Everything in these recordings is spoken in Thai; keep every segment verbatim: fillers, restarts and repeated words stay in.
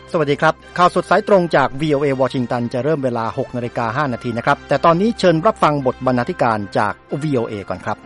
สวัสดีครับข่าวสดสายตรงจาก วี โอ เอ วอชิงตันจะเริ่มเวลา หกนาฬิกาห้านาทีนะครับแต่ตอนนี้เชิญรับฟังบทบรรณาธิการจาก วี โอ เอ ก่อนครับ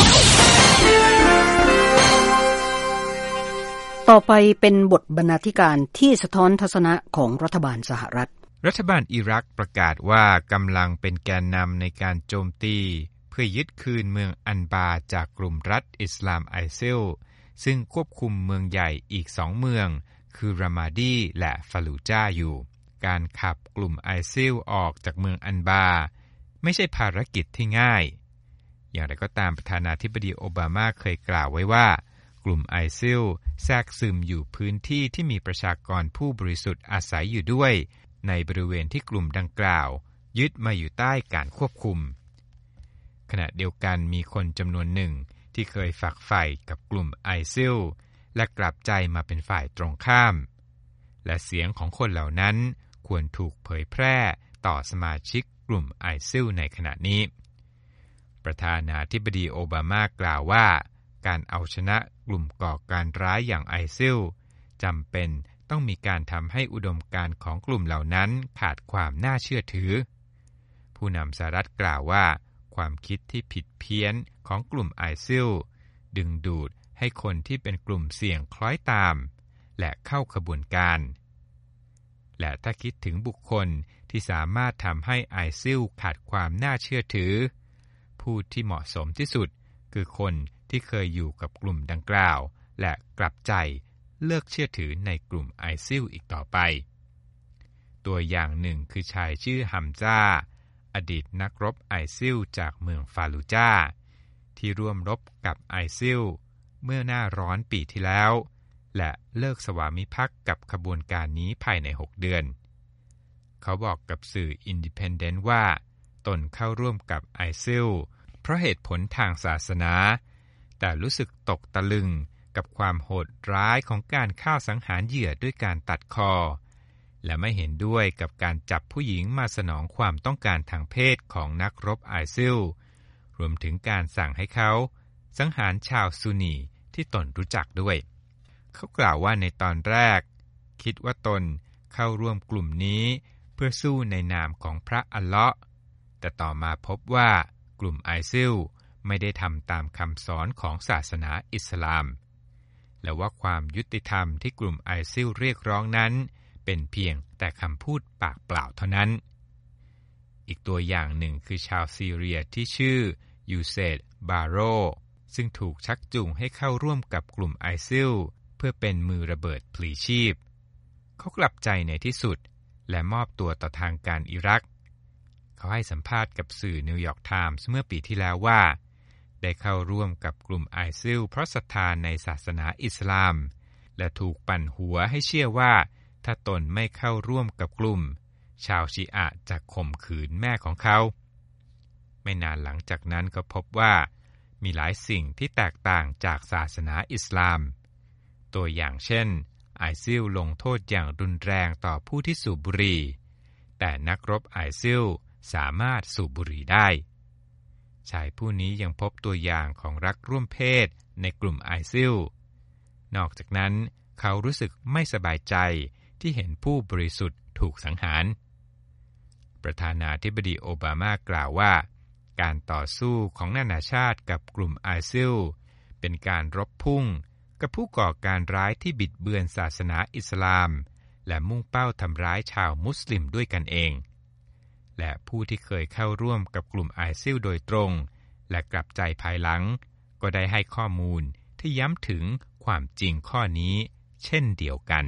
ต่อไปเป็นบทบรรณาธิการที่สะท้อนทัศนะของรัฐบาลสหรัฐรัฐบาลอิรักประกาศว่ากำลังเป็นแกนนำในการโจมตีเพื่อยึดคืนเมืองอันบาจากกลุ่มรัฐอิสลามไอซิลซึ่งควบคุมเมืองใหญ่อีกสองเมืองคือรามาดีและฟาลูจาอยู่การขับกลุ่มไอซิลออกจากเมืองอันบาไม่ใช่ภารกิจที่ง่ายอย่างไรก็ตามประธานาธิบดีโอบามาเคยกล่าวไว้ว่ากลุ่มไอซิลแทรกซึมอยู่พื้นที่ที่มีประชากรผู้บริสุทธิ์อาศัยอยู่ด้วยในบริเวณที่กลุ่มดังกล่าวยึดมาอยู่ใต้การควบคุมขณะเดียวกันมีคนจำนวนหนึ่งที่เคยฝักใฝ่กับกลุ่มไอซิลและกลับใจมาเป็นฝ่ายตรงข้ามและเสียงของคนเหล่านั้นควรถูกเผยแพร่ต่อสมาชิกกลุ่มไอซิลในขณะนี้ประธานาธิบดีโอบามากล่าวว่าการเอาชนะกลุ่มก่อการร้ายอย่างไอซิลจำเป็นต้องมีการทำให้อุดมการณ์ของกลุ่มเหล่านั้นขาดความน่าเชื่อถือผู้นำสหรัฐกล่าวว่าความคิดที่ผิดเพี้ยนของกลุ่มไอซิลดึงดูดให้คนที่เป็นกลุ่มเสี่ยงคล้อยตามและเข้าขบวนการและถ้าคิดถึงบุคคลที่สามารถทำให้ไอซิลขาดความน่าเชื่อถือผู้ที่เหมาะสมที่สุดคือคนที่เคยอยู่กับกลุ่มดังกล่าวและกลับใจเลิกเชื่อถือในกลุ่มไอซิลอีกต่อไปตัวอย่างหนึ่งคือชายชื่อฮัมซาอดีตนักรบไอซิลจากเมืองฟาลูจาที่ร่วมรบกับไอซิลเมื่อหน้าร้อนปีที่แล้วและเลิกสวามิภักดิ์กับขบวนการนี้ภายในหกเดือนเขาบอกกับสื่ออินดิเพนเดนต์ว่าตนเข้าร่วมกับไอซิลเพราะเหตุผลทางศาสนาแต่รู้สึกตกตะลึงกับความโหดร้ายของการฆ่าสังหารเหยื่อด้วยการตัดคอและไม่เห็นด้วยกับการจับผู้หญิงมาสนองความต้องการทางเพศของนักรบไอซิลรวมถึงการสั่งให้เขาสังหารชาวซุนนีที่ตนรู้จักด้วยเขากล่าวว่าในตอนแรกคิดว่าตนเข้าร่วมกลุ่มนี้เพื่อสู้ในนามของพระอัลเลาะห์แต่ต่อมาพบว่ากลุ่มไอซิลไม่ได้ทำตามคำสอนของศาสนาอิสลามและว่าความยุติธรรมที่กลุ่มไอซิลเรียกร้องนั้นเป็นเพียงแต่คำพูดปากเปล่าเท่านั้นอีกตัวอย่างหนึ่งคือชาวซีเรียที่ชื่อยูเซดบาโรซึ่งถูกชักจูงให้เข้าร่วมกับกลุ่มไอซิลเพื่อเป็นมือระเบิดพลีชีพเขากลับใจในที่สุดและมอบตัวต่อทางการอิรักเขาให้สัมภาษณ์กับสื่อนิวยอร์กไทมส์เมื่อปีที่แล้วว่าได้เข้าร่วมกับกลุ่มไอซิลเพราะศรัทธาในศาสนาอิสลามและถูกปั่นหัวให้เชื่อว่าถ้าตนไม่เข้าร่วมกับกลุ่มชาวชีอะห์จะข่มขืนแม่ของเขาไม่นานหลังจากนั้นก็พบว่ามีหลายสิ่งที่แตกต่างจากศาสนาอิสลามตัวอย่างเช่นไอซิลลงโทษอย่างรุนแรงต่อผู้ที่สูบบุหรี่แต่นักรบไอซิลสามารถสูบบุหรี่ได้ชายผู้นี้ยังพบตัวอย่างของรักร่วมเพศในกลุ่มไอซิลนอกจากนั้นเขารู้สึกไม่สบายใจที่เห็นผู้บริสุทธิ์ถูกสังหารประธานาธิบดีโอบามากล่าวว่าการต่อสู้ของนานาชาติกับกลุ่มไอซิลเป็นการรบพุ่งกับผู้ก่อการร้ายที่บิดเบือนศาสนาอิสลามและมุ่งเป้าทำร้ายชาวมุสลิมด้วยกันเองและผู้ที่เคยเข้าร่วมกับกลุ่มไอซิลโดยตรงและกลับใจภายหลังก็ได้ให้ข้อมูลที่ย้ำถึงความจริงข้อนี้เช่นเดียวกัน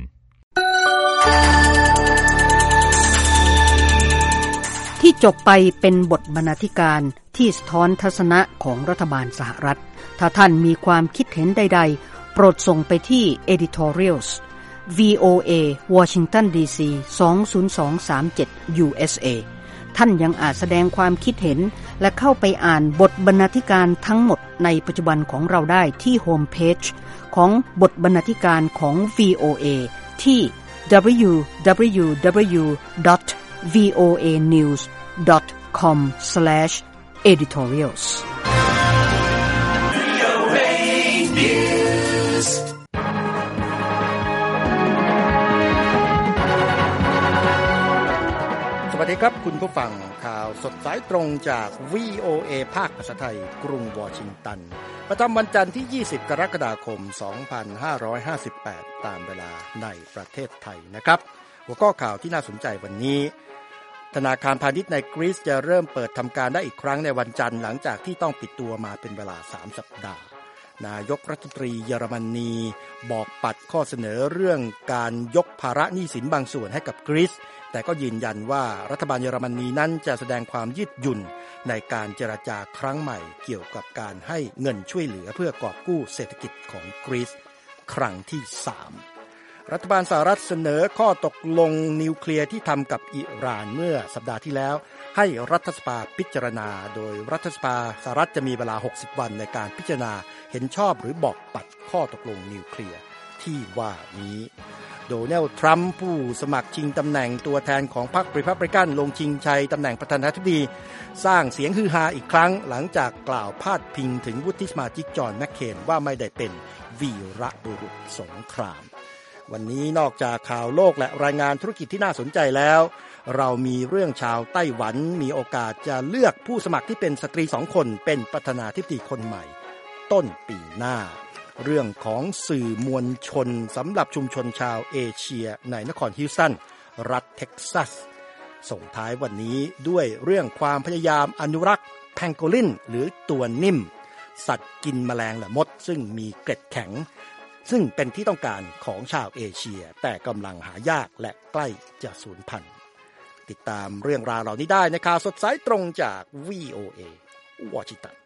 ที่จบไปเป็นบทบรรณาธิการที่สะท้อนทัศนะของรัฐบาลสหรัฐถ้าท่านมีความคิดเห็นใดๆโปรดส่งไปที่ editorials วี โอ เอ Washington ดี ซี สอง ศูนย์ สอง สาม เจ็ด ยู เอส เอ ท่านยังอาจแสดงความคิดเห็นและเข้าไปอ่านบทบรรณาธิการทั้งหมดในปัจจุบันของเราได้ที่โฮมเพจของบทบรรณาธิการของ วี โอ เอ ที่ ดับเบิลยู ดับเบิลยู ดับเบิลยู ดอท วี โอ เอ นิวส์ ดอท คอม สแลช เอดิทอเรียลส์วดีครับคุณผู้ฟังข่าวสดสายตรงจาก วี โอ เอ ภาคภาษาไทยกรุงวอชิงตันประจำวันจันทร์ที่ยี่สิบกรกฎาคมสองพันห้าร้อยห้าสิบแปดตามเวลาในประเทศไทยนะครับหัวข้อข่าวที่น่าสนใจวันนี้ธนาคารพาณิชย์ในกรีซจะเริ่มเปิดทำการได้อีกครั้งในวันจันทร์หลังจากที่ต้องปิดตัวมาเป็นเวลาสามสัปดาห์นายกรัฐมนตรีเยอรมนีบอกปัดข้อเสนอเรื่องการยกภาระหนี้สินบางส่วนให้กับกรีซแต่ก็ยืนยันว่ารัฐบาลเยอรมนีนั้นจะแสดงความยืดหยุ่นในการเจรจาครั้งใหม่เกี่ยวกับการให้เงินช่วยเหลือเพื่อกอบกู้เศรษฐกิจของกรีซครั้งที่สามรัฐบาลสหรัฐเสนอข้อตกลงนิวเคลียร์ที่ทำกับอิหร่านเมื่อสัปดาห์ที่แล้วให้รัฐสภาพิจารณาโดยรัฐสภาสหรัฐจะมีเวลาหกสิบวันในการพิจารณาเห็นชอบหรือบอกปัดข้อตกลงนิวเคลียร์ที่ว่านี้โดนัลด์ทรัมป์ผู้สมัครชิงตำแหน่งตัวแทนของพรรครีพับลิกันลงชิงชัยตำแหน่งประธานาธิบดีสร้างเสียงฮือฮาอีกครั้งหลังจากกล่าวพาดพิงถึงวุฒิสมาชิกจอห์นแมคเคนว่าไม่ได้เป็นวีรบุรุษสงครามวันนี้นอกจากข่าวโลกและรายงานธุรกิจที่น่าสนใจแล้วเรามีเรื่องชาวไต้หวันมีโอกาสจะเลือกผู้สมัครที่เป็นสตรีสองคนเป็นประธานาธิบดีคนใหม่ต้นปีหน้าเรื่องของสื่อมวลชนสำหรับชุมชนชาวเอเชียในนครฮิวสตันรัฐเท็กซัสส่งท้ายวันนี้ด้วยเรื่องความพยายามอนุรักษ์แพงโกลินหรือตัวนิ่มสัตว์กินแมลงและมดซึ่งมีเกล็ดแข็งซึ่งเป็นที่ต้องการของชาวเอเชียแต่กำลังหายากและใกล้จะสูญพันธุ์ติดตามเรื่องราวเหล่านี้ได้ในข่าวสดสายตรงจาก วี โอ เอ วอชิงตัน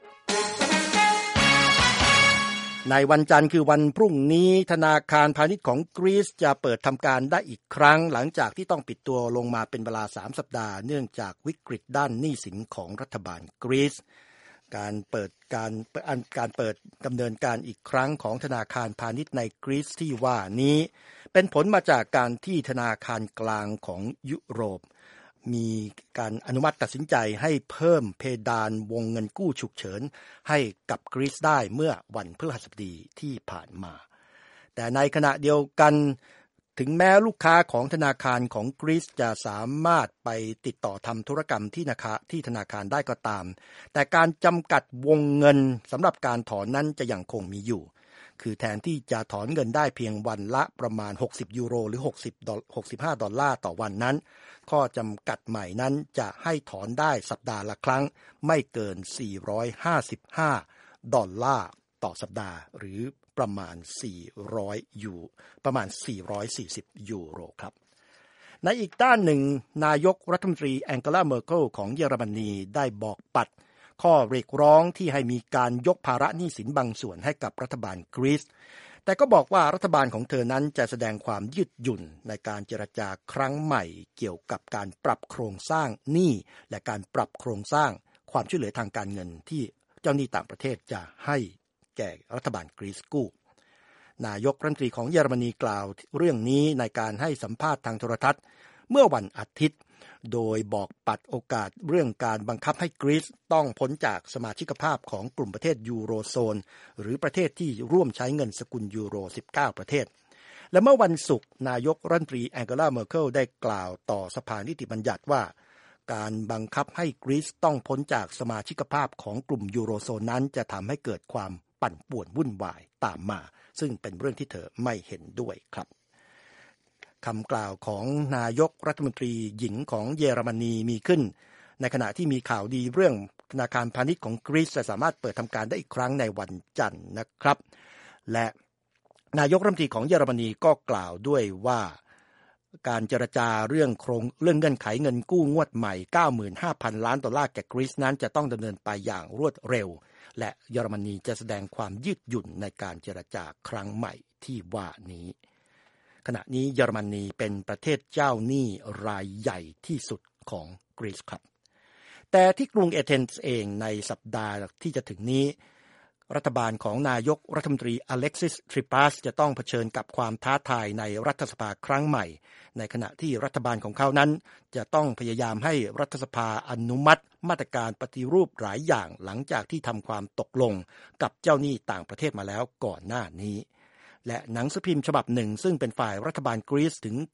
ในวันจันทร์คือวันพรุ่งนี้ธนาคารพาณิชย์ของกรีซจะเปิดทำการได้อีกครั้งหลังจากที่ต้องปิดตัวลงมาเป็นเวลาสามสัปดาห์เนื่องจากวิกฤตด้านหนี้สินของรัฐบาลกรีซการเปิดการการเปิดดำเนินการอีกครั้งของธนาคารพาณิชย์ในกรีซที่ว่านี้เป็นผลมาจากการที่ธนาคารกลางของยุโรปมีการอนุมัติตัดสินใจให้เพิ่มเพดานวงเงินกู้ฉุกเฉินให้กับกรีซได้เมื่อวันพฤหัสบดีที่ผ่านมาแต่ในขณะเดียวกันถึงแม้ลูกค้าของธนาคารของกรีซจะสามารถไปติดต่อทำธุรกรรมที่นาคาที่ธนาคารได้ก็ตามแต่การจำกัดวงเงินสำหรับการถอนนั้นจะยังคงมีอยู่คือแทนที่จะถอนเงินได้เพียงวันละประมาณหกสิบยูโรหรือหกสิบ หกสิบห้าดอลลาร์ต่อวันนั้นข้อจำกัดใหม่นั้นจะให้ถอนได้สัปดาห์ละครั้งไม่เกินสี่ร้อยห้าสิบห้าดอลลาร์ต่อสัปดาห์หรือประมาณสี่ร้อยยูประมาณสี่ร้อยสี่สิบยูโรครับในอีกด้านหนึ่งนายกรัฐมนตรีแองเกลาเมอร์เคิลของเยอรมนีได้บอกปัดข้อเรียกร้องที่ให้มีการยกภาระหนี้สินบางส่วนให้กับรัฐบาลกรีซแต่ก็บอกว่ารัฐบาลของเธอนั้นจะแสดงความยืดหยุ่นในการเจรจาครั้งใหม่เกี่ยวกับการปรับโครงสร้างหนี้และการปรับโครงสร้างความช่วยเหลือทางการเงินที่เจ้าหนี้ต่างประเทศจะให้แก่รัฐบาลกรีซกู้นายกรัฐมนตรีของเยอรมนีกล่าวเรื่องนี้ในการให้สัมภาษณ์ทางโทรทัศน์เมื่อวันอาทิตย์โดยบอกปัดโอกาสเรื่องการบังคับให้กรีซต้องพ้นจากสมาชิกภาพของกลุ่มประเทศยูโรโซนหรือประเทศที่ร่วมใช้เงินสกุลยูโรสิบเก้าประเทศและเมื่อวันศุกร์นายกรัฐมนตรีแองเกลาเมอร์เคิลได้กล่าวต่อสภานิติบัญญัติว่าการบังคับให้กรีซต้องพ้นจากสมาชิกภาพของกลุ่มยูโรโซนนั้นจะทำให้เกิดความปั่นป่วนวุ่นวายตามมาซึ่งเป็นเรื่องที่เธอไม่เห็นด้วยครับคำกล่าวของนายกรัฐมนตรีหญิงของเยอรมนีมีขึ้นในขณะที่มีข่าวดีเรื่องธนาคารพาณิชย์ของกรีซจะสามารถเปิดทำการได้อีกครั้งในวันจันทร์นะครับและนายกรัฐมนตรีของเยอรมนีก็กล่าวด้วยว่าการเจรจาเรื่องโครงเรื่องเงื่อนไขเงินกู้งวดใหม่ เก้าหมื่นห้าพัน ล้านดอลลาร์แก่กรีซนั้นจะต้องดำเนินไปอย่างรวดเร็วและเยอรมนีจะแสดงความยืดหยุ่นในการเจรจาครั้งใหม่ที่ว่านี้ขณะนี้เยอรมนีเป็นประเทศเจ้าหนี้รายใหญ่ที่สุดของกรีซครับแต่ที่กรุงเอเธนส์เองในสัปดาห์ที่จะถึงนี้รัฐบาลของนายกรัฐมนตรีอเล็กซิส ทริปัสจะต้องเผชิญกับความท้าทายในรัฐสภาครั้งใหม่ในขณะที่รัฐบาลของเขานั้นจะต้องพยายามให้รัฐสภาอนุมัติมาตรการปฏิรูปหลายอย่างหลังจากที่ทำความตกลงกับเจ้าหนี้ต่างประเทศมาแล้วก่อนหน้านี้และหนังสือพิมพ์ฉบับหนึ่งซึ่งเป็นฝ่ายรัฐบาลกรีซถึงกับ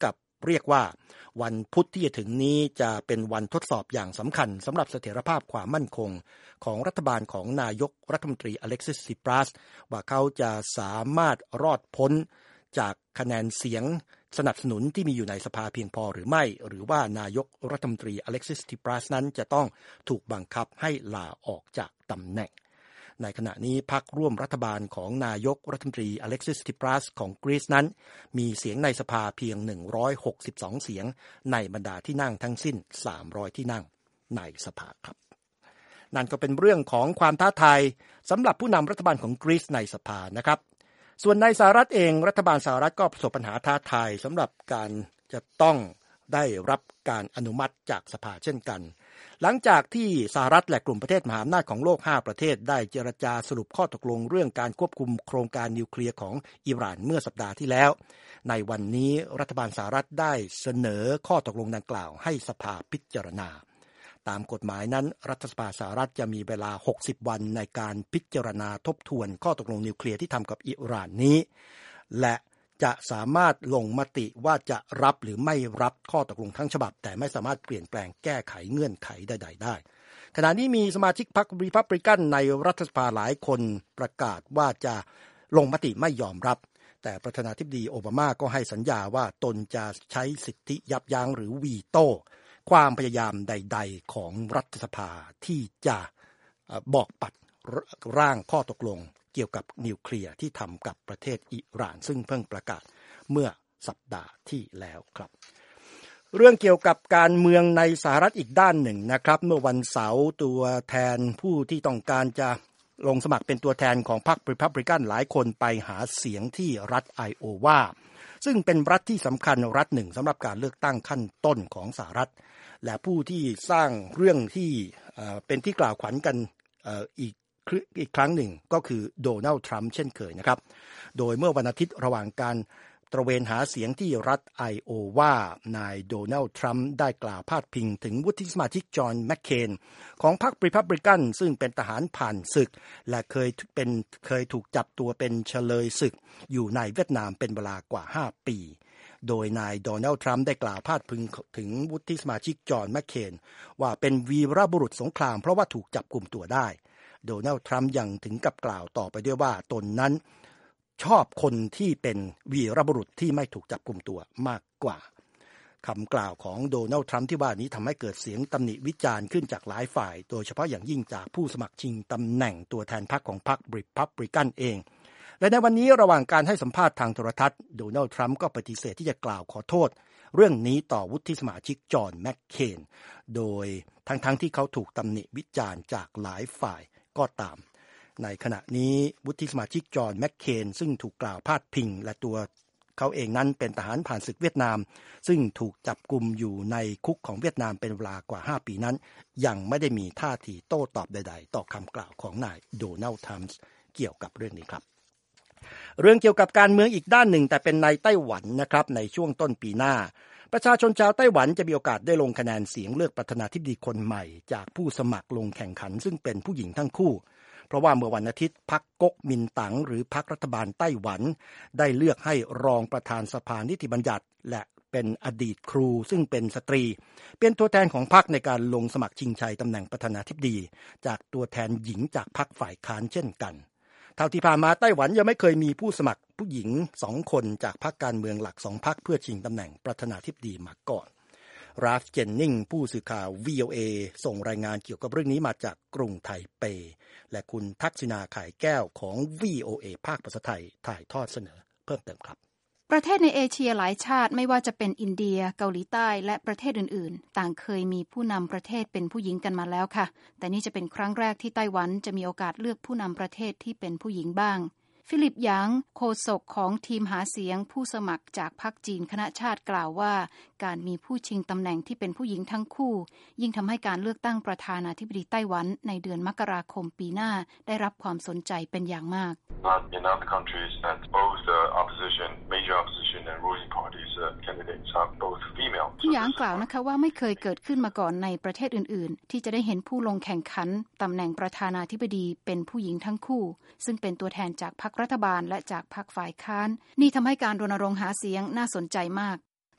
เรียกว่าวันพุธที่จะถึงนี้จะเป็นวันทดสอบอย่างสำคัญสำหรับเสถียรภาพความมั่นคงของรัฐบาลของนายกรัฐมนตรีอเล็กซิส ซิปรัสว่าเขาจะสามารถรอดพ้นจากคะแนนเสียงสนับสนุนที่มีอยู่ในสภาเพียงพอหรือไม่หรือว่านายกรัฐมนตรีอเล็กซิส ซิปรัสนั้นจะต้องถูกบังคับให้ลาออกจากตำแหน่งในขณะนี้พรรคร่วมรัฐบาลของนายกรัฐมนตรีอเล็กซิส ซิปรัสของกรีซนั้นมีเสียงในสภาเพียงหนึ่งร้อยหกสิบสองเสียงในบรรดาที่นั่งทั้งสิ้นสามร้อยที่นั่งในสภาครับนั่นก็เป็นเรื่องของความท้าทายสำหรับผู้นำรัฐบาลของกรีซในสภานะครับส่วนในสหรัฐเองรัฐบาลสหรัฐก็ประสบปัญหาท้าทายสำหรับการจะต้องได้รับการอนุมัติจากสภาเช่นกันหลังจากที่สหรัฐและกลุ่มประเทศมหาอำนาจของโลกห้าประเทศได้เจรจาสรุปข้อตกลงเรื่องการควบคุมโครงการนิวเคลียร์ของอิหร่านเมื่อสัปดาห์ที่แล้วในวันนี้รัฐบาลสหรัฐได้เสนอข้อตกลงดังกล่าวให้สภาพิจารณาตามกฎหมายนั้นรัฐสภาสหรัฐจะมีเวลาหกสิบวันในการพิจารณาทบทวนข้อตกลงนิวเคลียร์ที่ทำกับอิหร่านนี้และจะสามารถลงมติว่าจะรับหรือไม่รับข้อตกลงทั้งฉบับแต่ไม่สามารถเปลี่ยนแปลงแก้ไขเงื่อนไขใดๆได้ขณะนี้มีสมาชิกพรรครีพับลิกันในรัฐสภาหลายคนประกาศว่าจะลงมติไม่ยอมรับแต่ประธานาธิบดีโอบามาก็ให้สัญญาว่าตนจะใช้สิทธิยับยั้งหรือวีโต้ความพยายามใดๆของรัฐสภาที่จะบอกปัดร่างข้อตกลงเกี่ยวกับนิวเคลียร์ที่ทำกับประเทศอิหร่านซึ่งเพิ่งประกาศเมื่อสัปดาห์ที่แล้วครับเรื่องเกี่ยวกับการเมืองในสหรัฐอีกด้านหนึ่งนะครับเมื่อวันเสาร์ตัวแทนผู้ที่ต้องการจะลงสมัครเป็นตัวแทนของพรรครีพับลิกันหลายคนไปหาเสียงที่รัฐไอโอวาซึ่งเป็นรัฐที่สำคัญรัฐหนึ่งสำหรับการเลือกตั้งขั้นต้นของสหรัฐและผู้ที่สร้างเรื่องที่เป็นที่กล่าวขวัญกันอีกอีกครั้งหนึ่งก็คือโดนัลด์ทรัมป์เช่นเคยนะครับโดยเมื่อวันอาทิตย์ระหว่างการตระเวนหาเสียงที่รัฐไอโอวานายโดนัลด์ทรัมป์ได้กล่าวพาดพิงถึงวุฒิสมาชิกจอห์นแมคเคนของพรรครีพับลิกันซึ่งเป็นทหารผ่านศึกและเคยเป็นเคยถูกจับตัวเป็นเฉลยศึกอยู่ในเวียดนามเป็นเวลากว่าห้าปีโดยนายโดนัลด์ทรัมป์ได้กล่าวพาดพิงถึงวุฒิสมาชิกจอห์นแมคเคนว่าเป็นวีรบุรุษสงครามเพราะว่าถูกจับกุมตัวได้โดนัลด์ทรัมป์ยังถึงกับกล่าวต่อไปด้วยว่าตนนั้นชอบคนที่เป็นวีรบุรุษที่ไม่ถูกจับกุมตัวมากกว่าคำกล่าวของโดนัลด์ทรัมป์ที่ว่านี้ทำให้เกิดเสียงตำหนิวิจารณ์ขึ้นจากหลายฝ่ายโดยเฉพาะอย่างยิ่งจากผู้สมัครชิงตำแหน่งตัวแทนพรรคของพรรครีพับลิกันเองและในวันนี้ระหว่างการให้สัมภาษณ์ทางโทรทัศน์โดนัลด์ทรัมป์ก็ปฏิเสธที่จะกล่าวขอโทษเรื่องนี้ต่อวุฒิสมาชิกจอห์นแมคเคนโดยทั้งๆที่เขาถูกตำหนิวิจารณ์จากหลายฝ่ายก็ตามในขณะนี้วุฒิสมาชิกจอห์นแมคเคนซึ่งถูกกล่าวพาดพิงและตัวเขาเองนั้นเป็นทหารผ่านศึกเวียดนามซึ่งถูกจับกุมอยู่ในคุกของเวียดนามเป็นเวลากว่าห้าปีนั้นยังไม่ได้มีท่าทีโต้ตอบใดๆต่อคำกล่าวของนายโดนัลด์ทรัมป์เกี่ยวกับเรื่องนี้ครับเรื่องเกี่ยวกับการเมืองอีกด้านหนึ่งแต่เป็นในไต้หวันนะครับในช่วงต้นปีหน้าประชาชนชาวไต้หวันจะมีโอกาสได้ลงคะแนนเสียงเลือกประธานาธิบดีคนใหม่จากผู้สมัครลงแข่งขันซึ่งเป็นผู้หญิงทั้งคู่เพราะว่าเมื่อวันอาทิตย์พรรคก๊กมินตั๋งหรือพรรครัฐบาลไต้หวันได้เลือกให้รองประธานสภานิติบัญญัติและเป็นอดีตครูซึ่งเป็นสตรีเป็นตัวแทนของพรรคในการลงสมัครชิงชัยตำแหน่งประธานาธิบดีจากตัวแทนหญิงจากพรรคฝ่ายค้านเช่นกันเท่าที่ผ่านมาไต้หวันยังไม่เคยมีผู้สมัครผู้หญิงสองคนจากพรรคการเมืองหลักสองพรรคเพื่อชิงตำแหน่งประธานาธิบดีมาก่อนราฟเจนนิงผู้สื่อข่าว วี โอ เอ ส่งรายงานเกี่ยวกับเรื่องนี้มาจากกรุงไทเปและคุณทักษิณาข่ายแก้วของ วี โอ เอ ภาคภาษาไทยถ่ายทอดเสนอเพิ่มเติมครับประเทศในเอเชียหลายชาติไม่ว่าจะเป็นอินเดียเกาหลีใต้และประเทศอื่นๆต่างเคยมีผู้นำประเทศเป็นผู้หญิงกันมาแล้วค่ะแต่นี่จะเป็นครั้งแรกที่ไต้หวันจะมีโอกาสเลือกผู้นำประเทศที่เป็นผู้หญิงบ้างฟิลิปหยางโฆษกของทีมหาเสียงผู้สมัครจากพรรคจีนคณะชาติกล่าวว่าการมีผู้ชิงตำแหน่งที่เป็นผู้หญิงทั้งคู่ยิ่งทำให้การเลือกตั้งประธานาธิบดีไต้หวันในเดือนมกราคมปีหน้าได้รับความสนใจเป็นอย่างมาก In other countries that both the opposition, major opposition and ruling parties candidates are both female. คุณหยางกล่าวนะคะว่าไม่เคยเกิดขึ้นมาก่อนในประเทศอื่นๆที่จะได้เห็นผู้ลงแข่งขันตำแหน่งประธานาธิบดีเป็นผู้หญิงทั้งคู่ซึ่งเป็นตัวแทนจากพรรครัฐบาลและจากพรรคฝ่ายค้านนี่ทำให้การรณรงค์หาเสียงน่าสนใจมาก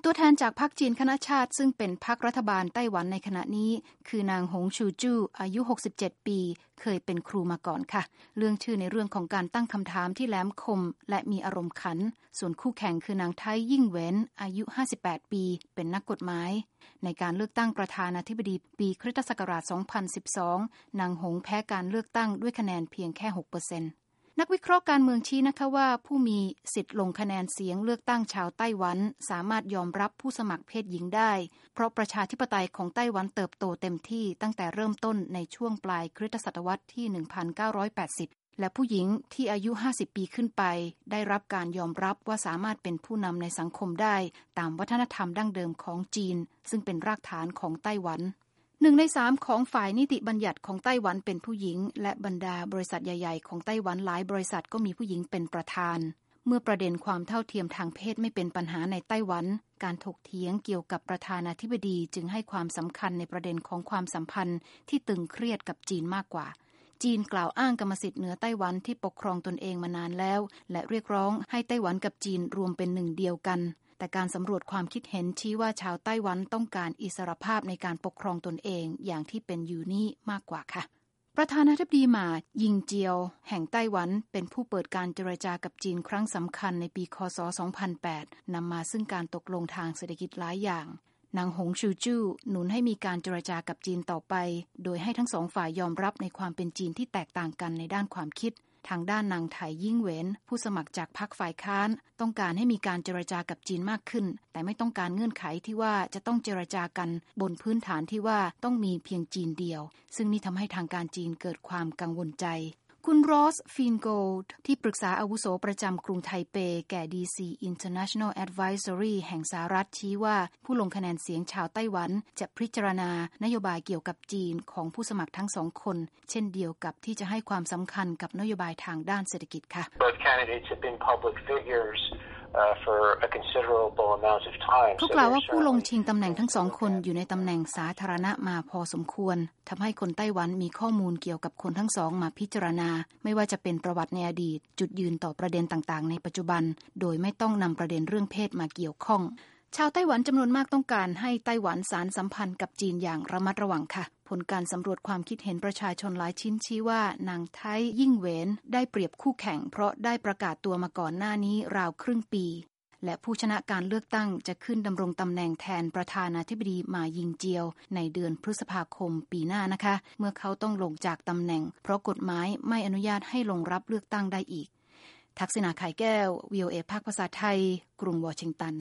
ตัวแทนจากพรรคจีนคณะชาติซึ่งเป็นพรรครัฐบาลไต้หวันในขณะนี้คือนางหงชูจู่อายุหกสิบเจ็ดปีเคยเป็นครูมาก่อนค่ะเรื่องชื่อในเรื่องของการตั้งคำถามที่แหลมคมและมีอารมณ์ขันส่วนคู่แข่งคือนางไทยิ่งเหวินอายุห้าสิบแปดปีเป็นนักกฎหมายในการเลือกตั้งประธานาธิบดีปีคริสตศักราชสองพันสิบสองนางหงแพ้การเลือกตั้งด้วยคะแนนเพียงแค่ หกเปอร์เซ็นต์นักวิเคราะห์การเมืองชี้นะคะว่าผู้มีสิทธิ์ลงคะแนนเสียงเลือกตั้งชาวไต้หวันสามารถยอมรับผู้สมัครเพศหญิงได้เพราะประชาธิปไตยของไต้หวันเติบโตเต็มที่ตั้งแต่เริ่มต้นในช่วงปลายคริสตศตวรรษที่ หนึ่งพันเก้าร้อยแปดสิบ และผู้หญิงที่อายุห้าสิบปีขึ้นไปได้รับการยอมรับว่าสามารถเป็นผู้นำในสังคมได้ตามวัฒนธรรมดั้งเดิมของจีนซึ่งเป็นรากฐานของไต้หวันหนึ่งในสามของฝ่ายนิติบัญญัติของไต้หวันเป็นผู้หญิงและบรรดาบริษัทใหญ่ๆของไต้หวันหลายบริษัทก็มีผู้หญิงเป็นประธานเมื่อประเด็นความเท่าเทียมทางเพศไม่เป็นปัญหาในไต้หวันการถกเถียงเกี่ยวกับประธานาธิบดีจึงให้ความสำคัญในประเด็นของความสัมพันธ์ที่ตึงเครียดกับจีนมากกว่าจีนกล่าวอ้างกรรมสิทธิ์เหนือไต้หวันที่ปกครองตนเองมานานแล้วและเรียกร้องให้ไต้หวันกับจีนรวมเป็นหนึ่งเดียวกันแต่การสำรวจความคิดเห็นชี้ว่าชาวไต้หวันต้องการอิสรภาพในการปกครองตนเองอย่างที่เป็นอยู่นี้มากกว่าค่ะประธานาธิบดีหม่ายิงเจียวแห่งไต้หวันเป็นผู้เปิดการเจรจากับจีนครั้งสำคัญในปีค.ศ. สองพันแปดนำมาซึ่งการตกลงทางเศรษฐกิจหลายอย่างนางหงชูจู่หนุนให้มีการเจรจากับจีนต่อไปโดยให้ทั้งสองฝ่ายยอมรับในความเป็นจีนที่แตกต่างกันในด้านความคิดทางด้านนางไถยิ่งเหวินผู้สมัครจากพรรคฝ่ายค้านต้องการให้มีการเจรจากับจีนมากขึ้นแต่ไม่ต้องการเงื่อนไขที่ว่าจะต้องเจรจากันบนพื้นฐานที่ว่าต้องมีเพียงจีนเดียวซึ่งนี่ทำให้ทางการจีนเกิดความกังวลใจคุณรอสฟีนโกลด์ที่ปรึกษาอาวุโสประจำกรุงไทเปแก่ ดี ซี International Advisory แห่งสหรัฐชี้ว่าผู้ลงคะแนนเสียงชาวไต้หวันจะพิจารณานโยบายเกี่ยวกับจีนของผู้สมัครทั้งสองคนเช่นเดียวกับที่จะให้ความสำคัญกับนโยบายทางด้านเศรษฐกิจค่ะ Both candidates have been public figures for a considerable amount of time เขากล่าวว่าผู้ลงชิงตำแหน่งทั้งสองคนอยู่ในตำแหน่งสาธารณะมาพอสมควรทำให้คนไต้หวันมีข้อมูลเกี่ยวกับคนทั้งสองมาพิจารณาไม่ว่าจะเป็นประวัติในอดีตจุดยืนต่อประเด็นต่างๆในปัจจุบันโดยไม่ต้องนำประเด็นเรื่องเพศมาเกี่ยวข้องชาวไต้หวันจำนวนมากต้องการให้ไต้หวันสานสัมพันธ์กับจีนอย่างระมัดระวังค่ะผลการสำรวจความคิดเห็นประชาชนหลายชิ้นชี้ว่านางไทยิ่งเหวินได้เปรียบคู่แข่งเพราะได้ประกาศตัวมาก่อนหน้านี้ราวครึ่งปีและผู้ชนะการเลือกตั้งจะขึ้นดำรงตำแหน่งแทนประธานาธิบดีหม่ายิงเจียวในเดือนพฤษภาคมปีหน้านะคะเมื่อเขาต้องลงจากตำแหน่งเพราะกฎหมายไม่อนุญาตให้ลงรับเลือกตั้งได้อีกทักษิณาไข่แก้ว วี โอ เอ ภาคภาษาไทยกรุงวอชิงตัน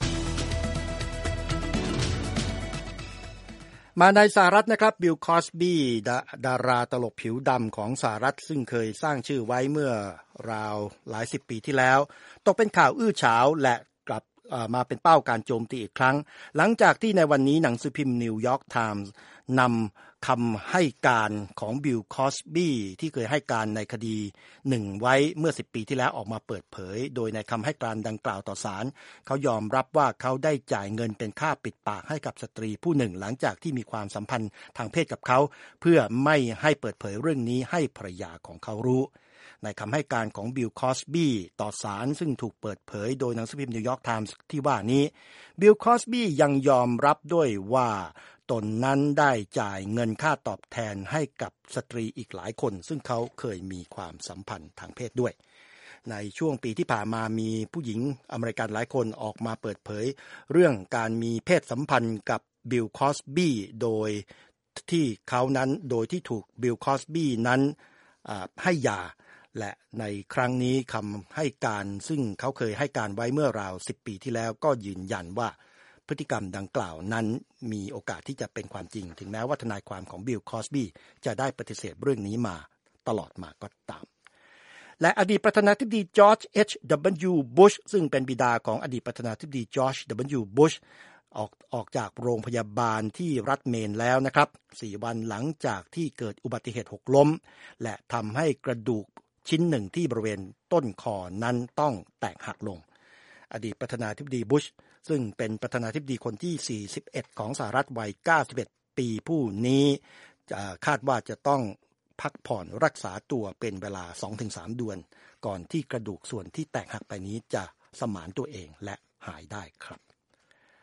มาในสหรัฐนะครับบิลคอสบี้ดา, ดาราตลกผิวดำของสหรัฐซึ่งเคยสร้างชื่อไว้เมื่อราวหลายสิบปีที่แล้วตกเป็นข่าวอื้อฉาวและกลับมาเป็นเป้าการโจมตีอีกครั้งหลังจากที่ในวันนี้หนังสือพิมพ์นิวยอร์กไทมส์นำคำให้การของบิลคอสบี้ที่เคยให้การในคดีหนึ่งไว้เมื่อสิบปีที่แล้วออกมาเปิดเผยโดยในคำให้การดังกล่าวต่อศาลเขายอมรับว่าเขาได้จ่ายเงินเป็นค่าปิดปากให้กับสตรีผู้หนึ่งหลังจากที่มีความสัมพันธ์ทางเพศกับเขาเพื่อไม่ให้เปิดเผยเรื่องนี้ให้ภรรยาของเขารู้ในคำให้การของบิลคอสบี้ต่อศาลซึ่งถูกเปิดเผยโดยหนังสือพิมพ์นิวยอร์กไทมส์ที่ว่านี้บิลคอสบี้ยังยอมรับด้วยว่าตนนั้นได้จ่ายเงินค่าตอบแทนให้กับสตรีอีกหลายคนซึ่งเขาเคยมีความสัมพันธ์ทางเพศด้วยในช่วงปีที่ผ่านมามีผู้หญิงอเมริกันหลายคนออกมาเปิดเผยเรื่องการมีเพศสัมพันธ์กับบิลคอสบี้โดยที่เขานั้นโดยที่ถูกบิลคอสบี้นั้นให้หย่าและในครั้งนี้คำให้การซึ่งเขาเคยให้การไว้เมื่อราวสิบปีที่แล้วก็ยืนยันว่าพฤติกรรมดังกล่าวนั้นมีโอกาสที่จะเป็นความจริงถึงแม้ว่าทนายความของบิลคอสบี้จะได้ปฏิเสธเรื่องนี้มาตลอดมาก็ตามและอดีตประธานาธิบดีจอร์จ เอช ดับเบิลยู บุชซึ่งเป็นบิดาของอดีตประธานาธิบดีจอร์จ ดับเบิลยู บุชออกออกจากโรงพยาบาลที่รัฐเมนแล้วนะครับสี่วันหลังจากที่เกิดอุบัติเหตุหกล้มและทำให้กระดูกชิ้นหนึ่งที่บริเวณต้นคอนั้นต้องแตกหักลงอดีตประธานาธิบดีบุชซึ่งเป็นประธานาธิบดีคนที่สี่สิบเอ็ดของสหรัฐวัยเก้าสิบเอ็ดปีผู้นี้คาดว่าจะต้องพักผ่อนรักษาตัวเป็นเวลา สองถึงสาม เดือนก่อนที่กระดูกส่วนที่แตกหักไปนี้จะสมานตัวเองและหายได้ครับ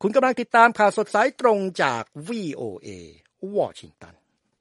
คุณกำลังติดตามข่าวสดสายตรงจาก วี โอ เอ วอชิงตัน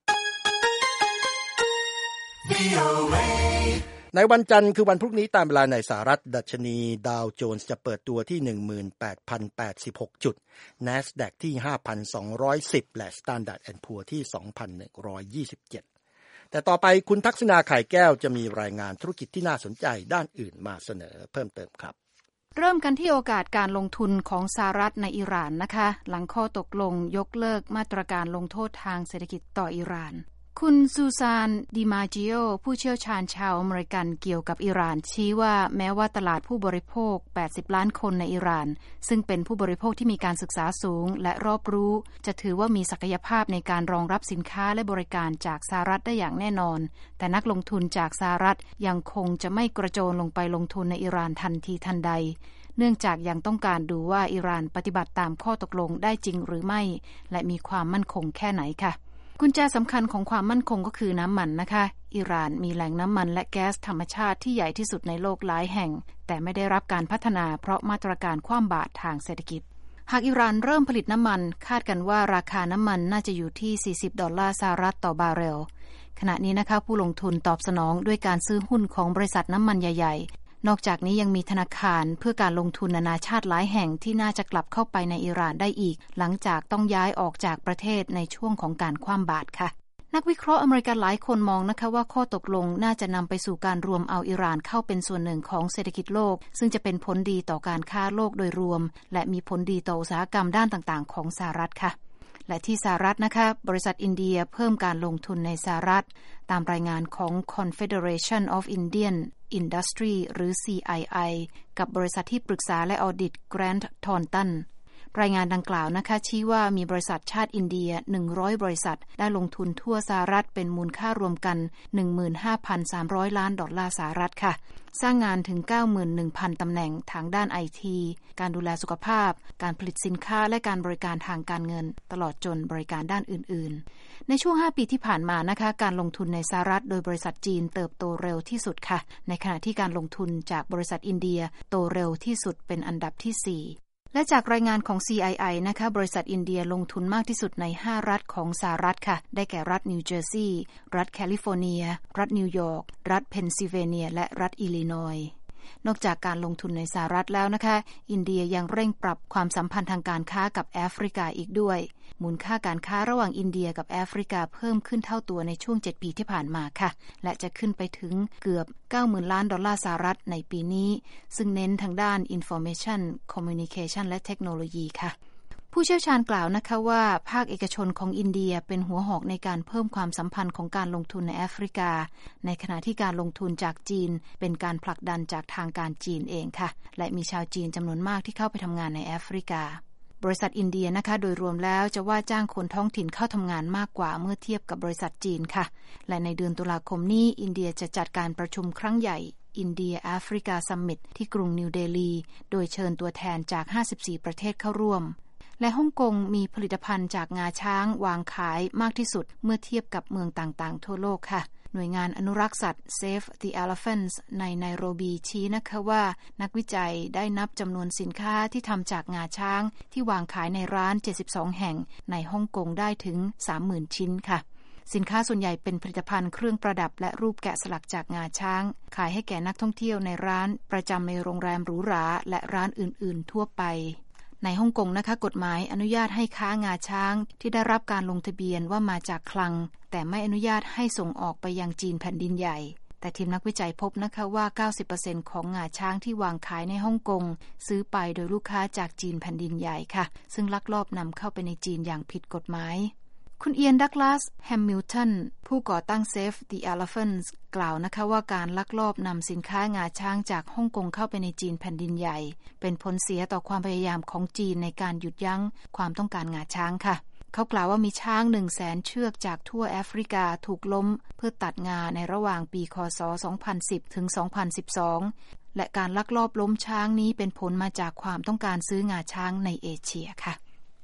ในวันจันทร์คือวันพรุ่งนี้ตามเวลาในสหรัฐดัชนีดาวโจนส์จะเปิดตัวที่ หนึ่งหมื่นแปดพันแปดสิบหก จุด NASDAQ ที่ ห้าพันสองร้อยสิบ และ Standard แอนด์ Poor's ที่ สองพันหนึ่งร้อยยี่สิบเจ็ด แต่ต่อไปคุณทักษณาไข่แก้วจะมีรายงานธุรกิจที่น่าสนใจด้านอื่นมาเสนอเพิ่มเติมครับเริ่มกันที่โอกาสการลงทุนของสหรัฐในอิหร่านนะคะหลังข้อตกลงยกเลิกมาตรการลงโทษทางเศรษฐกิจต่ออิหร่านคุณซูซานดิมาจิโอผู้เชี่ยวชาญชาวอเมริกันเกี่ยวกับอิหร่านชี้ว่าแม้ว่าตลาดผู้บริโภคแปดสิบล้านคนในอิหร่านซึ่งเป็นผู้บริโภคที่มีการศึกษาสูงและรอบรู้จะถือว่ามีศักยภาพในการรองรับสินค้าและบริการจากสหรัฐได้อย่างแน่นอนแต่นักลงทุนจากสหรัฐยังคงจะไม่กระโจนลงไปลงทุนในอิหร่านทันทีทันใดเนื่องจากยังต้องการดูว่าอิหร่านปฏิบัติตามข้อตกลงได้จริงหรือไม่และมีความมั่นคงแค่ไหนค่ะกุญแจสำคัญของความมั่นคงก็คือน้ำมันนะคะอิหร่านมีแหล่งน้ำมันและแก๊สธรรมชาติที่ใหญ่ที่สุดในโลกหลายแห่งแต่ไม่ได้รับการพัฒนาเพราะมาตรการคว่ำบาตรทางเศรษฐกิจหากอิหร่านเริ่มผลิตน้ำมันคาดกันว่าราคาน้ำมันน่าจะอยู่ที่สี่สิบดอลลาร์สหรัฐต่อบาร์เรลขณะนี้นะคะผู้ลงทุนตอบสนองด้วยการซื้อหุ้นของบริษัทน้ำมันใหญ่ๆนอกจากนี้ยังมีธนาคารเพื่อการลงทุนนานาชาติหลายแห่งที่น่าจะกลับเข้าไปในอิหร่านได้อีกหลังจากต้องย้ายออกจากประเทศในช่วงของการคว่ำบาตรค่ะนักวิเคราะห์อเมริกันหลายคนมองนะคะว่าข้อตกลงน่าจะนำไปสู่การรวมเอาอิหร่านเข้าเป็นส่วนหนึ่งของเศรษฐกิจโลกซึ่งจะเป็นผลดีต่อการค้าโลกโดยรวมและมีผลดีต่ออุตสาหกรรมด้านต่างๆของสหรัฐค่ะและที่สหรัฐนะคะบริษัทอินเดียเพิ่มการลงทุนในสหรัฐตามรายงานของ Confederation of Indian Industry หรือ ซี ไอ ไอ กับบริษัทที่ปรึกษาและออดิต Grant Thorntonรายงานดังกล่าวนะคะชี้ว่ามีบริษัทชาติอินเดียหนึ่งร้อยบริษัทได้ลงทุนทั่วสหรัฐเป็นมูลค่ารวมกัน หนึ่งหมื่นห้าพันสามร้อย ล้านดอลลาร์สหรัฐค่ะสร้างงานถึง เก้าหมื่นหนึ่งพัน ตำแหน่งทางด้าน ไอ ที การดูแลสุขภาพการผลิตสินค้าและการบริการทางการเงินตลอดจนบริการด้านอื่นๆในช่วงห้าปีที่ผ่านมานะคะการลงทุนในสหรัฐโดยบริษัทจีนเติบโตเร็วที่สุดค่ะในขณะที่การลงทุนจากบริษัทอินเดียโตเร็วที่สุดเป็นอันดับที่สี่และจากรายงานของ ซี ไอ ไอ นะคะบริษัทอินเดียลงทุนมากที่สุดในห้ารัฐของสหรัฐค่ะได้แก่รัฐนิวเจอร์ซีย์รัฐแคลิฟอร์เนียรัฐนิวยอร์กรัฐเพนซิลเวเนียและรัฐอิลลินอยส์นอกจากการลงทุนในสหรัฐแล้วนะคะอินเดียยังเร่งปรับความสัมพันธ์ทางการค้ากับแอฟริกาอีกด้วยมูลค่าการค้าระหว่างอินเดียกับแอฟริกาเพิ่มขึ้นเท่าตัวในช่วงเจ็ดปีที่ผ่านมาค่ะและจะขึ้นไปถึงเกือบ เก้าหมื่น ล้านดอลลาร์สหรัฐในปีนี้ซึ่งเน้นทางด้าน Information Communication และเทคโนโลยีค่ะผู้เชี่ยวชาญกล่าวนะคะว่าภาคเอกชนของอินเดียเป็นหัวหอกในการเพิ่มความสัมพันธ์ของการลงทุนในแอฟริกาในขณะที่การลงทุนจากจีนเป็นการผลักดันจากทางการจีนเองค่ะและมีชาวจีนจำนวนมากที่เข้าไปทำงานในแอฟริกาบริษัทอินเดียนะคะโดยรวมแล้วจะว่าจ้างคนท้องถิ่นเข้าทำงานมากกว่าเมื่อเทียบกับบริษัทจีนค่ะและในเดือนตุลาคมนี้อินเดียจะจัดการประชุมครั้งใหญ่อินเดียแอฟริกาซัมมิตที่กรุงนิวเดลีโดยเชิญตัวแทนจากห้าสิบสี่ประเทศเข้าร่วมและฮ่องกงมีผลิตภัณฑ์จากงาช้างวางขายมากที่สุดเมื่อเทียบกับเมืองต่างๆทั่วโลกค่ะหน่วยงานอนุรักษ์สัตว์ Save the Elephants ในไนโรบีชี้นะคะว่านักวิจัยได้นับจำนวนสินค้าที่ทำจากงาช้างที่วางขายในร้านเจ็ดสิบสองแห่งในฮ่องกงได้ถึง สามหมื่น ชิ้นค่ะสินค้าส่วนใหญ่เป็นผลิตภัณฑ์เครื่องประดับและรูปแกะสลักจากงาช้างขายให้แก่นักท่องเที่ยวในร้านประจำในโรงแรมหรูหราและร้านอื่นๆทั่วไปในฮ่องกงนะคะกฎหมายอนุญาตให้ค้างาช้างที่ได้รับการลงทะเบียนว่ามาจากคลังแต่ไม่อนุญาตให้ส่งออกไปยังจีนแผ่นดินใหญ่แต่ทีมนักวิจัยพบนะคะว่า เก้าสิบเปอร์เซ็นต์ ของงาช้างที่วางขายในฮ่องกงซื้อไปโดยลูกค้าจากจีนแผ่นดินใหญ่ค่ะซึ่งลักลอบนำเข้าไปในจีนอย่างผิดกฎหมายคุณเอียนดักลาสแฮมมิลตันผู้ก่อตั้ง Save the Elephants กล่าวนะคะว่าการลักลอบนำสินค้างาช้างจากฮ่องกงเข้าไปในจีนแผ่นดินใหญ่เป็นผลเสียต่อความพยายามของจีนในการหยุดยั้งความต้องการงาช้างค่ะเขากล่าวว่ามีช้าง หนึ่งแสน เชือกจากทั่วแอฟริกาถูกล้มเพื่อตัดงาในระหว่างปีค.ศ. สองพันสิบ ถึง สองพันสิบสองและการลักลอบล้มช้างนี้เป็นผลมาจากความต้องการซื้องาช้างในเอเชียค่ะ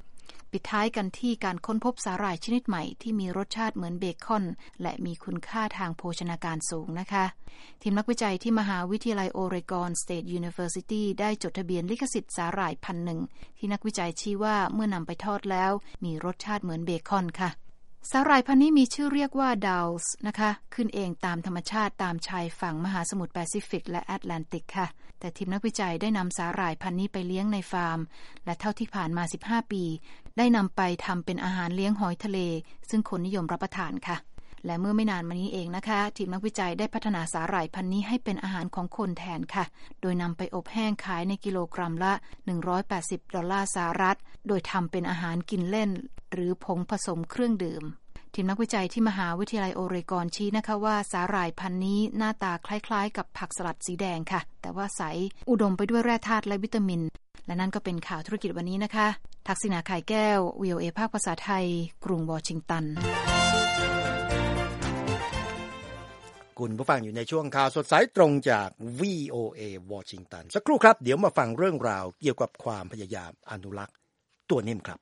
ปิดท้ายกันที่การค้นพบสาหร่ายชนิดใหม่ที่มีรสชาติเหมือนเบคอนและมีคุณค่าทางโภชนาการสูงนะคะทีมนักวิจัยที่มหาวิทยาลัยโอเรกอน State University ได้จดทะเบียนลิขสิทธิ์สาหร่ายพันธุ์หนึ่งที่นักวิจัยชี้ว่าเมื่อนำไปทอดแล้วมีรสชาติเหมือนเบคอนค่ะสาหร่ายพันธุ์นี้มีชื่อเรียกว่าดาวส์นะคะขึ้นเองตามธรรมชาติตามชายฝั่งมหาสมุทรแปซิฟิกและแอตแลนติกค่ะแต่ทีมนักวิจัยได้นำสาหร่ายพันธุ์นี้ไปเลี้ยงในฟาร์มและเท่าที่ผ่านมาสิบห้าปีได้นำไปทำเป็นอาหารเลี้ยงหอยทะเลซึ่งคนนิยมรับประทานค่ะและเมื่อไม่นานมานี้เองนะคะทีมนักวิจัยได้พัฒนาสาหร่ายพันธุ์นี้ให้เป็นอาหารของคนแทนค่ะโดยนำไปอบแห้งขายในกิโลกรัมละหนึ่งร้อยแปดสิบดอลลาร์สหรัฐโดยทำเป็นอาหารกินเล่นหรือผงผสมเครื่องดื่มทีมนักวิจัยที่มหาวิทยาลัยโอเรกอนชี้นะคะว่าสาหร่ายพันธุ์นี้หน้าตาคล้ายๆกับผักสลัดสีแดงค่ะแต่ว่าใสอุดมไปด้วยแร่ธาตุและวิตามินและนั่นก็เป็นข่าวธุรกิจวันนี้นะคะทักษิณา ไข่แก้ว วี โอ เอ ภาคภาษาไทยกรุงวอชิงตันคุณผู้ฟังอยู่ในช่วงข่าวสดสายตรงจาก วี โอ เอ วอชิงตันสักครู่ครับเดี๋ยวมาฟังเรื่องราวเกี่ยวกับความพยายามอนุรักษ์ตัวนิ่มครับ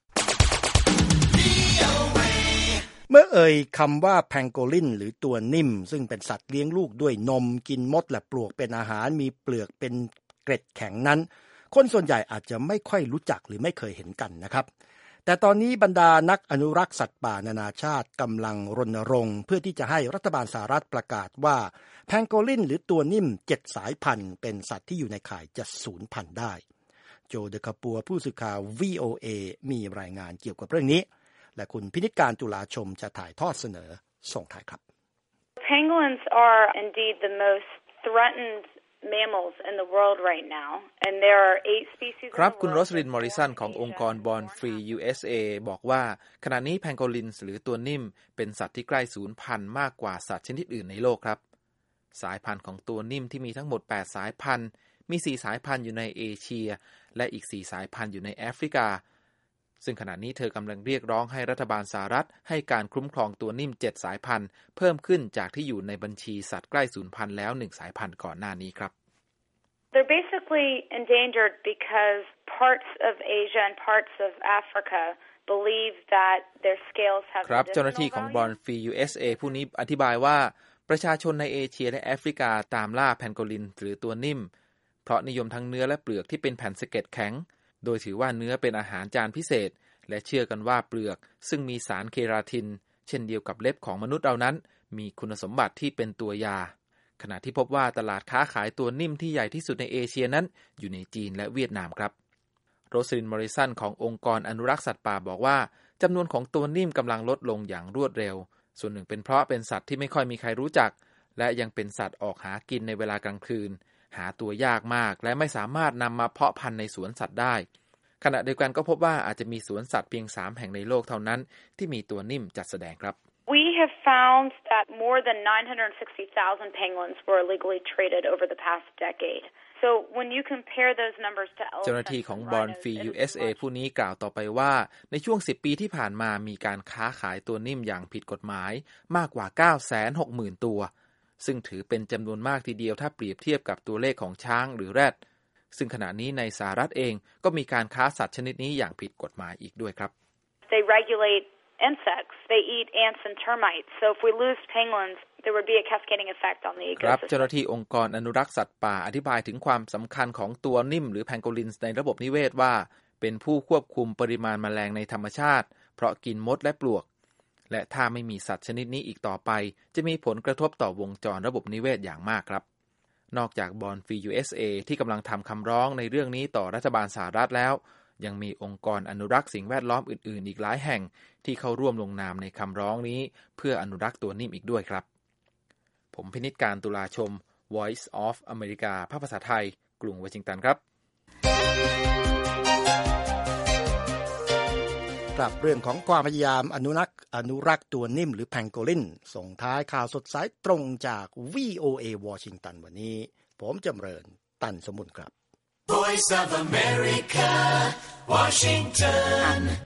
เมื่อเอ่ยคำว่าแพงโกลินหรือตัวนิ่มซึ่งเป็นสัตว์เลี้ยงลูกด้วยนมกินมดและปลวกเป็นอาหารมีเปลือกเป็นเกล็ดแข็งนั้นคนส่วนใหญ่อาจจะไม่ค่อยรู้จักหรือไม่เคยเห็นกันนะครับแต่ตอนนี้บรรดานักอนุรักษ์สัตว์ป่านานาชาติกำลังรณรงค์เพื่อที่จะให้รัฐบาลสหรัฐประกาศว่าแพงโกลินหรือตัวนิ่มเจ็ดสายพันธุ์เป็นสัตว์ที่อยู่ในข่ายจะสูญพันธุ์ได้โจเดคาปัวผู้สื่อข่าว วี โอ เอ มีรายงานเกี่ยวกับเรื่องนี้และคุณพินิจการตุลาชมจะถ่ายทอดเสนอส่งท้ายครับ Penguins are indeed the most threatened mammals in the world right now and there are eight species ครับคุณโรสลินมอริสันขององค์กร Born Free ยู เอส เอ บอกว่าขณะนี้แพงโกลินหรือตัวนิ่มเป็นสัตว์ที่ใกล้สูญพันธุ์มากกว่าสัตว์ชนิดอื่นในโลกครับสายพันธุ์ของตัวนิ่มที่มีทั้งหมดแปดสายพันธุ์มีสี่สายพันธุ์อยู่ในเอเชียและอีกสี่สายพันธุ์อยู่ในแอฟริกาซึ่งขณะนี้เธอกำลังเรียกร้องให้รัฐบาลสหรัฐให้การคุ้มครองตัวนิ่มเจ็ดสายพันธุ์เพิ่มขึ้นจากที่อยู่ในบัญชีสัตว์ใกล้สูญพันธุ์แล้วหนึ่งสายพันธุ์ก่อนหน้านี้ครับ They're basically endangered because parts of Asia and parts of Africa believe that their scales have ครับเจ้าหน้าที่ของ Born Free ยู เอส เอ ผู้นี้อธิบายว่าประชาชนในเอเชียและแอฟริกาตามล่าแพนโกลินหรือตัวนิ่มเพราะนิยมทั้งเนื้อและเปลือกที่เป็นแผ่นสะเก็ดแข็งโดยถือว่าเนื้อเป็นอาหารจานพิเศษและเชื่อกันว่าเปลือกซึ่งมีสารเคราตินเช่นเดียวกับเล็บของมนุษย์เรานั้นมีคุณสมบัติที่เป็นตัวยาขณะที่พบว่าตลาดค้าขายตัวนิ่มที่ใหญ่ที่สุดในเอเชียนั้นอยู่ในจีนและเวียดนามครับโรสลินมอริสันขององค์กรอนุรักษ์สัตว์ป่าบอกว่าจำนวนของตัวนิ่มกำลังลดลงอย่างรวดเร็วส่วนหนึ่งเป็นเพราะเป็นสัตว์ที่ไม่ค่อยมีใครรู้จักและยังเป็นสัตว์ออกหากินในเวลากลางคืนหาตัวยากมากและไม่สามารถนำมาเพาะพันธุ์ในสวนสัตว์ได้ขณะเดียวกันก็พบว่าอาจจะมีสวนสัตว์เพียงสามแห่งในโลกเท่านั้นที่มีตัวนิ่มจัดแสดงครับ We have found that more than nine hundred sixty thousand penguins were illegally traded over the past decade. So when you compare those numbers to elephants เจ้าหน้าที่ของ Born Free ยู เอส เอ ผู้นี้กล่าวต่อไปว่าในช่วงสิบปีที่ผ่านมามีการค้าขายตัวนิ่มอย่างผิดกฎหมายมากกว่า เก้าแสนหกหมื่น ตัวซึ่งถือเป็นจำนวนมากทีเดียวถ้าเปรียบเทียบกับตัวเลขของช้างหรือแรดซึ่งขณะนี้ในสหรัฐเองก็มีการค้าสัตว์ชนิดนี้อย่างผิดกฎหมายอีกด้วยครับ They regulate insects. They eat ants and termites. So if we lose penguins, there would be a cascading effect on the ecosystem. ครับเจ้าหน้าที่องค์กรอนุรักษ์สัตว์ป่าอธิบายถึงความสำคัญของตัวนิ่มหรือแพงโกลินในระบบนิเวศว่าเป็นผู้ควบคุมปริมาณแมลงในธรรมชาติเพราะกินมดและปลวกและถ้าไม่มีสัตว์ชนิดนี้อีกต่อไปจะมีผลกระทบต่อวงจรระบบนิเวศอย่างมากครับนอกจาก Born Free ยู เอส เอ ที่กำลังทำคำร้องในเรื่องนี้ต่อรัฐบาลสหรัฐแล้วยังมีองค์กรอนุรักษ์สิ่งแวดล้อมอื่นๆอีกหลายแห่งที่เข้าร่วมลงนามในคำร้องนี้เพื่ออนุรักษ์ตัวนิ่มอีกด้วยครับผมพินิจการตุลาชม Voice of America ภาคภาษาไทยกรุงวอชิงตันครับกลับเรื่องของความพยายามอนุรักษ์อนุรักษ์ตัวนิ่มหรือแพงโกลินส่งท้ายข่าวสดสายตรงจาก วี โอ เอ วอชิงตันวันนี้ผมจำเริญตันสมุนครับ Voice of America Washington